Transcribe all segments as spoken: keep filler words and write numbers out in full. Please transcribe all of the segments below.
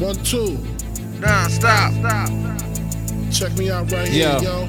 One, two. Nah, stop. Stop. Check me out right here, yo.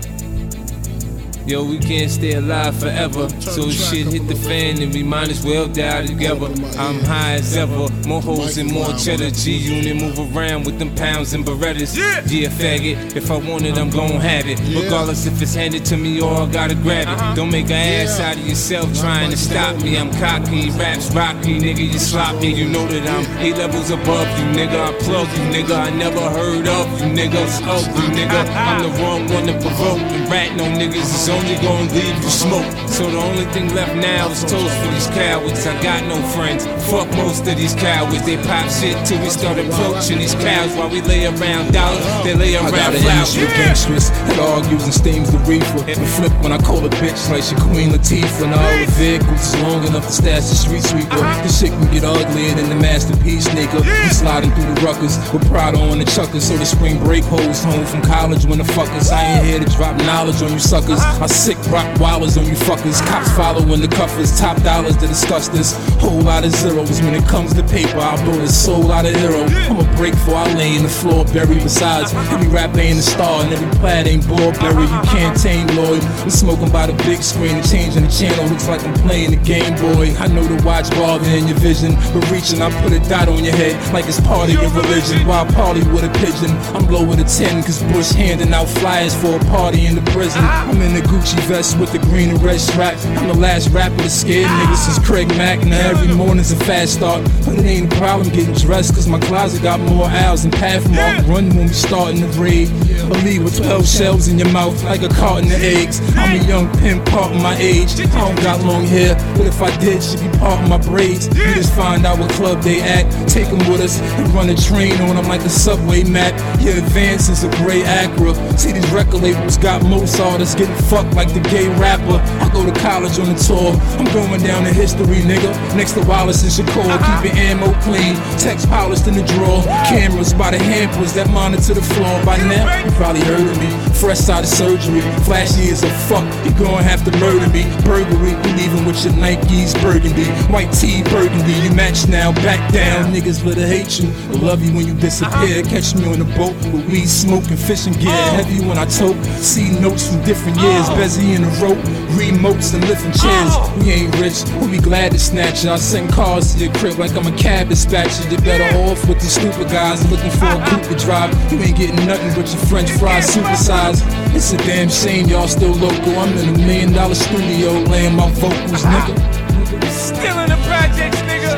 Yo, we can't stay alive forever. So shit hit the fan and we might as well die together. I'm high as ever, more hoes and more cheddar. G-Unit move around with them pounds and Berettas. Yeah, faggot, if I want it, I'm gon' have it. Regardless if it's handed to me or I gotta grab it. Don't make an ass out of yourself trying to stop me. I'm cocky, raps rocky, nigga, you sloppy. You know that I'm eight levels above you, nigga. I plug you, nigga. I never heard of you, nigga. Fuck you, nigga. I'm the wrong one to provoke. And ratting on niggas is only gonna leave you smoke. So the only thing left now is toast for these cowards. I got no friends, fuck most of these cowards. They pop shit till we start approaching these cows. While we lay around dollars, they lay around flowers. I got an industry with gangsters that argues and steams the reefer. And flip when I call a bitch like she Queen Latifah. And all the vehicles is long enough to stash the street sweeper. This shit can get uglier than the masterpiece nigga. We sliding through the ruckers with Prada on the chuckers. So the spring break hoes home from college when the fuckers. I ain't here to drop knowledge on you suckers. I sick rock wallers on you fuckers. Cops following the cuffers. Top dollars to discuss this. Whole lot of zeros when it comes to paper. I build a soul out of hero. I'ma break for I lay in the floor buried. Besides, every rapper ain't a star and every plaid ain't Burberry. You can't tame Lloyd. I'm smoking by the big screen and changing the channel. Looks like I'm playing the Game Boy. I know the watch bother in your vision, but reaching I put a dot on your head like it's part of your religion. Why party with a pigeon? I'm low with a ten cause Bush handing out flyers for a party in the prison. I'm in the Gucci vest with the green and red strap. I'm the last rapper to scare niggas since Craig Mack. And every morning's a fast start, but it ain't a problem getting dressed cause my closet got more owls and Pathmark. Run when we startin' the raid. A lead with twelve shells in your mouth like a carton of eggs. I'm a young pimp, part of my age. I don't got long hair, but if I did, she'd be part of my braids. We just find out what club they at, take them with us and run a train on them like a subway map. Your advance is a gray Acura. See these record labels got most artists getting fucked like the gay rapper. I go to college on the tour, I'm going down in history, nigga. Next to Wallace and Shakur, keep your ammo clean, text polished in the drawer. Cameras by the hampers that monitor the floor. By now, you probably heard of me, fresh out of surgery. Flashy as a fuck, you gon' have to murder me. Burglary, we leaving with your Nikes burgundy. White tee burgundy, you match now, back down. Niggas better hate you, but love you when you disappear. Catch me on the boat with weed, smoking, fishing gear. Heavy when I tote, see notes from different years. Bezzy in the rope, remotes and lifting chairs. We ain't rich, we'll be glad to snatch you. I send cars to your crib like I'm a cab dispatcher. You're better off with the stupid guys looking for a coupe to drive. You ain't getting nothing but your French fries supersized. It's a damn shame y'all still local. I'm in a million dollar studio laying my vocals, nigga. Still in the projects, nigga.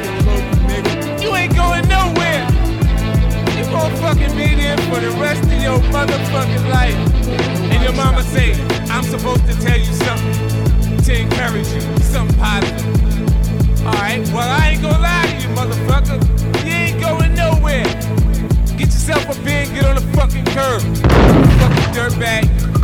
You ain't going nowhere. You gon' fucking be there for the rest of your motherfucking life. And your mama say, I'm supposed to tell you something to encourage you, something positive. Alright, well I ain't gonna lie to you, motherfucker. You ain't going nowhere. Get yourself a beer and get on the fucking curb. Fucking dirtbag.